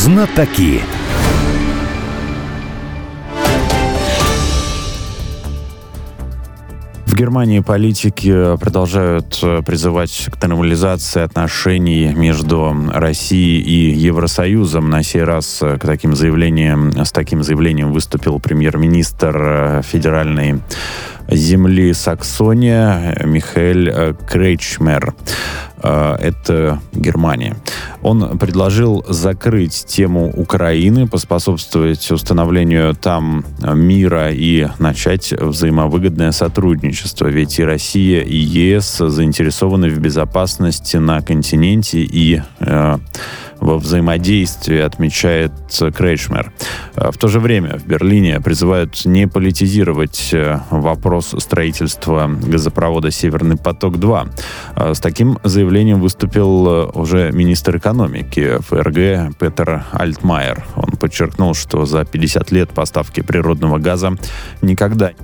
Знатоки. В Германии политики продолжают призывать к нормализации отношений между Россией и Евросоюзом. На сей раз с таким заявлением выступил премьер-министр федеральной земли Саксония Михаэль Кречмер. Это Германия. Он предложил закрыть тему Украины, поспособствовать установлению там мира и начать взаимовыгодное сотрудничество. Ведь и Россия, и ЕС заинтересованы в безопасности на континенте и во взаимодействии, отмечает Кречмер. В то же время в Берлине призывают не политизировать вопрос строительства газопровода «Северный поток-2». С таким заявлением выступил уже министр экономики ФРГ Петер Альтмайер. Он подчеркнул, что за 50 лет поставки природного газа никогда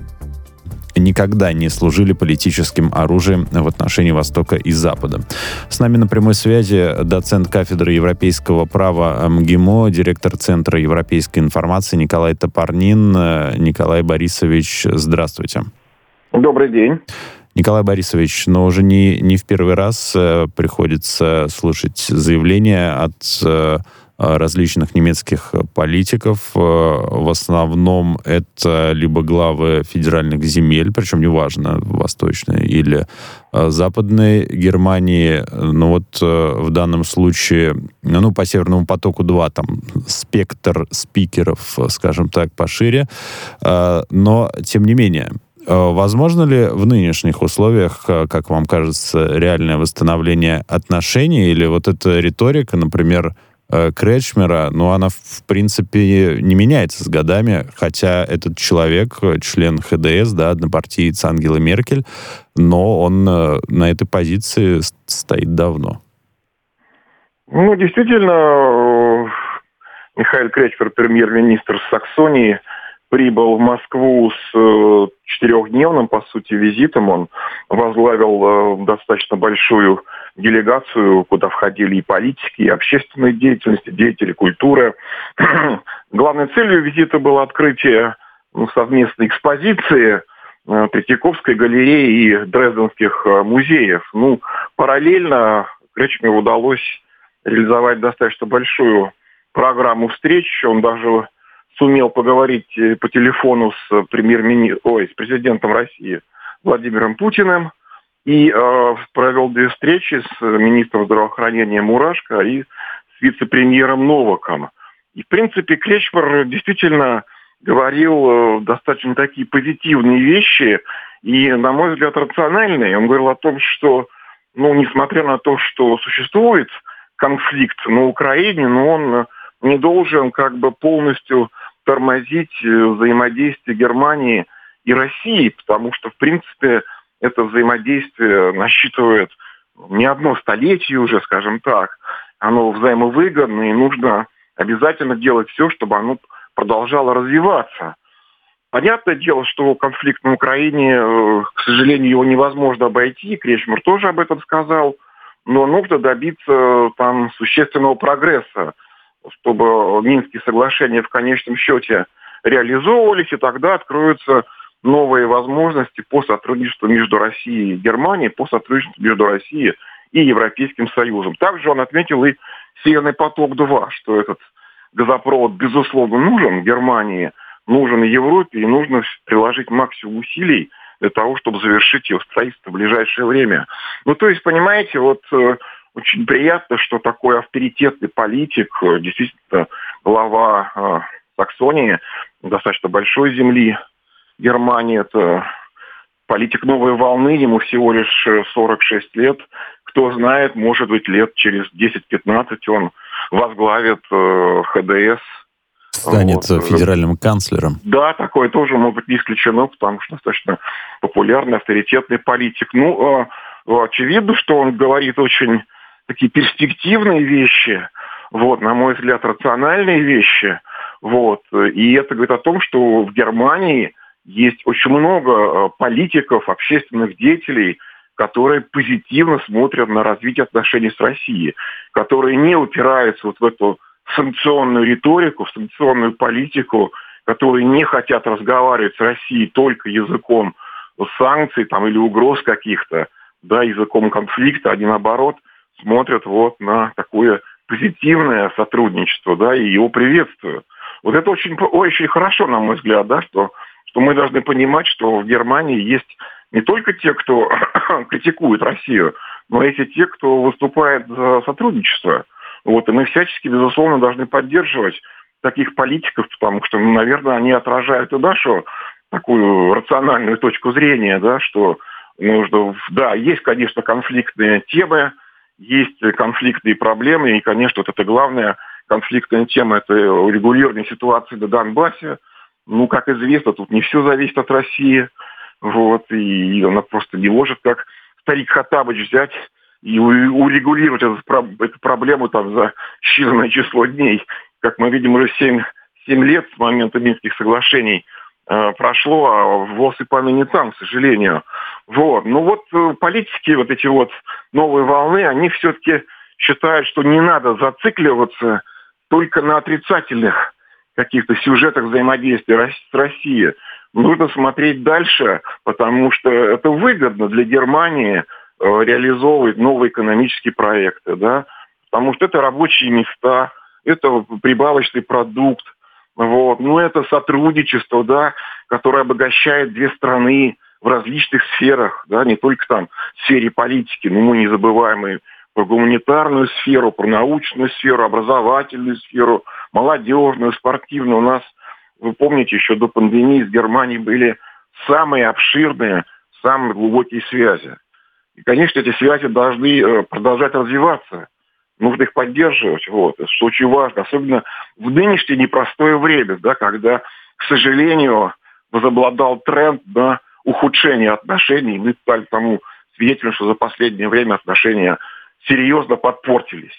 не служили политическим оружием в отношении Востока и Запада. С нами на прямой связи доцент кафедры европейского права МГИМО, директор Центра европейской информации Николай Топорнин. Николай Борисович, здравствуйте. Добрый день. Николай Борисович, но уже не в первый раз приходится слушать заявления от различных немецких политиков. В основном это либо главы федеральных земель, причем неважно, восточной или западной Германии. Но вот в данном случае, по Северному потоку-2 там спектр спикеров, скажем так, пошире. Но, тем не менее, возможно ли в нынешних условиях, как вам кажется, реальное восстановление отношений? Или вот эта риторика, например, Кречмера, она, в принципе, не меняется с годами, хотя этот человек, член ХДС, однопартиец Ангелы Меркель, но он на этой позиции стоит давно. Действительно, Михаэль Кречмер, премьер-министр Саксонии, прибыл в Москву с 4-дневным, по сути, визитом. Он возглавил достаточно большую делегацию, куда входили и политики, и общественные деятельности, деятели культуры. Главной целью визита было открытие совместной экспозиции Третьяковской галереи и Дрезденских музеев. Параллельно Кречмеру удалось реализовать достаточно большую программу встреч. Он даже сумел поговорить по телефону с президентом России Владимиром Путиным и провел 2 встречи с министром здравоохранения Мурашко и с вице-премьером Новаком. И, в принципе, Кречмер действительно говорил достаточно такие позитивные вещи и, на мой взгляд, рациональные. Он говорил о том, что, несмотря на то, что существует конфликт на Украине, но он не должен полностью тормозить взаимодействие Германии и России, потому что, в принципе, это взаимодействие насчитывает не одно столетие уже, скажем так. Оно взаимовыгодно, и нужно обязательно делать все, чтобы оно продолжало развиваться. Понятное дело, что конфликт на Украине, к сожалению, его невозможно обойти. Кречмер тоже об этом сказал. Но нужно добиться там существенного прогресса, чтобы Минские соглашения в конечном счете реализовывались, и тогда откроются новые возможности по сотрудничеству между Россией и Германией, по сотрудничеству между Россией и Европейским Союзом. Также он отметил и «Северный поток-2», что этот газопровод, безусловно, нужен Германии, нужен Европе, и нужно приложить максимум усилий для того, чтобы завершить его строительство в ближайшее время. Понимаете, очень приятно, что такой авторитетный политик, действительно глава Саксонии, достаточно большой земли Германии, это политик новой волны, ему всего лишь 46 лет. Кто знает, может быть, лет через 10-15 он возглавит ХДС. Станет федеральным канцлером. Да, такое тоже может быть не исключено, потому что достаточно популярный, авторитетный политик. Очевидно, что он говорит очень такие перспективные вещи, на мой взгляд, рациональные вещи. И это говорит о том, что в Германии есть очень много политиков, общественных деятелей, которые позитивно смотрят на развитие отношений с Россией, которые не упираются в эту санкционную риторику, в санкционную политику, которые не хотят разговаривать с Россией только языком санкций там, или угроз каких-то, да, языком конфликта, они наоборот смотрят вот на такое позитивное сотрудничество, да, и его приветствуют. Вот это очень, очень хорошо, на мой взгляд, да, что мы должны понимать, что в Германии есть не только те, кто критикует Россию, но и те, кто выступает за сотрудничество. Вот, и мы всячески, безусловно, должны поддерживать таких политиков, потому что, наверное, они отражают и нашу такую рациональную точку зрения, да, что нужно, да, есть, конечно, конфликтные темы, есть конфликтные проблемы, и, конечно, вот это главная конфликтная тема – это урегулирование ситуации на Донбассе. Ну, как известно, тут не все зависит от России, вот, и она просто не может, как старик Хоттабыч, взять и урегулировать эту проблему там за считанное число дней. Как мы видим, уже 7 лет с момента Минских соглашений прошло, а ВОЗ и паны не там, к сожалению. Вот. Ну вот политики, вот эти вот новые волны, они все-таки считают, что не надо зацикливаться только на отрицательных каких-то сюжетах взаимодействия с Россией. Нужно смотреть дальше, потому что это выгодно для Германии реализовывать новые экономические проекты, да, потому что это рабочие места, это прибавочный продукт, вот, ну это сотрудничество, да, которое обогащает две страны в различных сферах, да, не только там в сфере политики, но мы не забываем и про гуманитарную сферу, про научную сферу, образовательную сферу, молодежную, спортивную. У нас, вы помните, еще до пандемии с Германией были самые обширные, самые глубокие связи. И, конечно, эти связи должны продолжать развиваться. Нужно их поддерживать, вот, что очень важно, особенно в нынешнее непростое время, да, когда, к сожалению, возобладал тренд на ухудшение отношений. Мы стали тому свидетелем, что за последнее время отношения серьезно подпортились.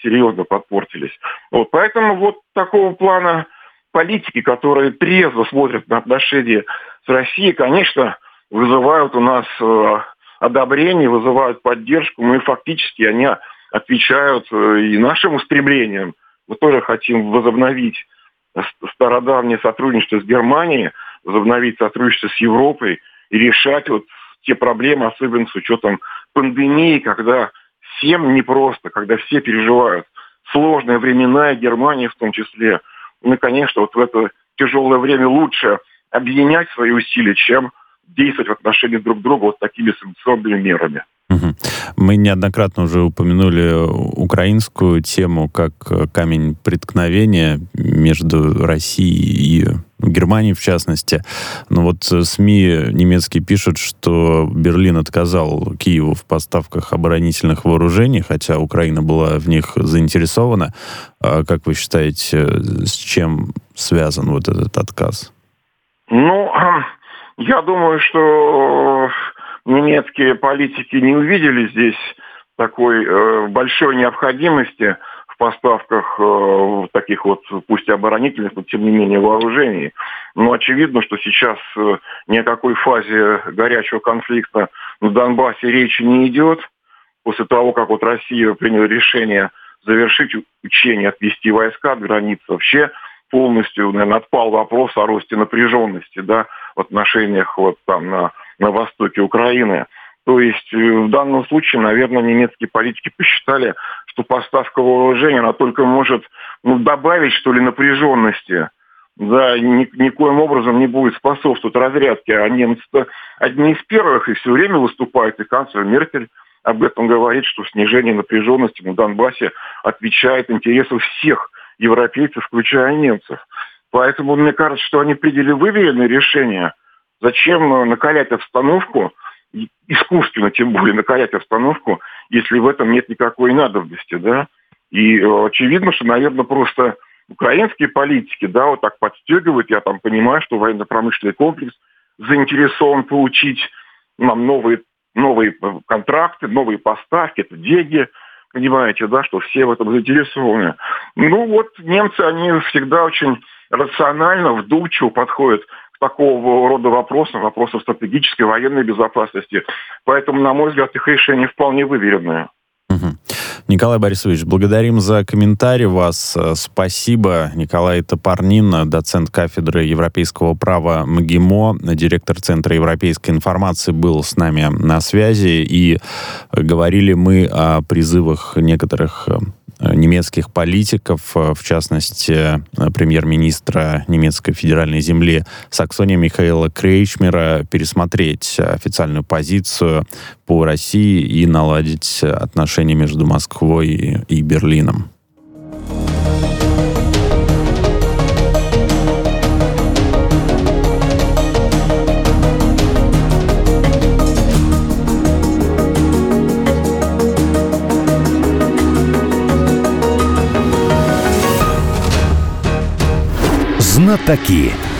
Вот, поэтому вот такого плана политики, которые трезво смотрят на отношения с Россией, конечно, вызывают у нас одобрение, вызывают поддержку, ну и фактически они отвечают и нашим устремлениям. Мы тоже хотим возобновить стародавнее сотрудничество с Германией, возобновить сотрудничество с Европой и решать вот те проблемы, особенно с учетом пандемии, когда всем непросто, когда все переживают сложные времена, и Германия в том числе. Ну, конечно, вот в это тяжелое время лучше объединять свои усилия, чем действовать в отношении друг к другу вот такими санкционными мерами. Мы неоднократно уже упомянули украинскую тему как камень преткновения между Россией и Германией, в частности. Но вот СМИ немецкие пишут, что Берлин отказал Киеву в поставках оборонительных вооружений, хотя Украина была в них заинтересована. Как вы считаете, с чем связан вот этот отказ? Ну, я думаю, что немецкие политики не увидели здесь такой большой необходимости в поставках таких вот, пусть и оборонительных, но тем не менее вооружений. Но очевидно, что сейчас ни о какой фазе горячего конфликта на Донбассе речи не идет. После того, как вот Россия приняла решение завершить учения, отвести войска от границы, вообще полностью, наверное, отпал вопрос о росте напряженности, да, в отношениях вот там на востоке Украины. То есть в данном случае, наверное, немецкие политики посчитали, что поставка вооружения, она только может добавить, что ли, напряженности. Да, никоим образом не будет способствовать разрядке. А немцы одни из первых и все время выступают, и канцлер Меркель об этом говорит, что снижение напряженности на Донбассе отвечает интересам всех европейцев, включая немцев. Поэтому мне кажется, что они приняли выверенное решение. Зачем накалять обстановку, искусственно тем более накалять обстановку, если в этом нет никакой надобности, да? И очевидно, что, наверное, просто украинские политики, да, вот так подстегивают. Я там понимаю, что военно-промышленный комплекс заинтересован получить нам новые контракты, новые поставки, это деньги, понимаете, да, что все в этом заинтересованы. Ну вот немцы, они всегда очень рационально, вдумчиво подходят к такого рода вопросам стратегической военной безопасности. Поэтому, на мой взгляд, их решение вполне выверенное. Николай Борисович, благодарим за комментарий вас. Спасибо. Николай Топорнин, доцент кафедры европейского права МГИМО, директор Центра европейской информации, был с нами на связи. И говорили мы о призывах некоторых немецких политиков, в частности, премьер-министра немецкой федеральной земли Саксонии Михаэла Кречмера, пересмотреть официальную позицию по России и наладить отношения между Москвой и Берлином. Знатоки.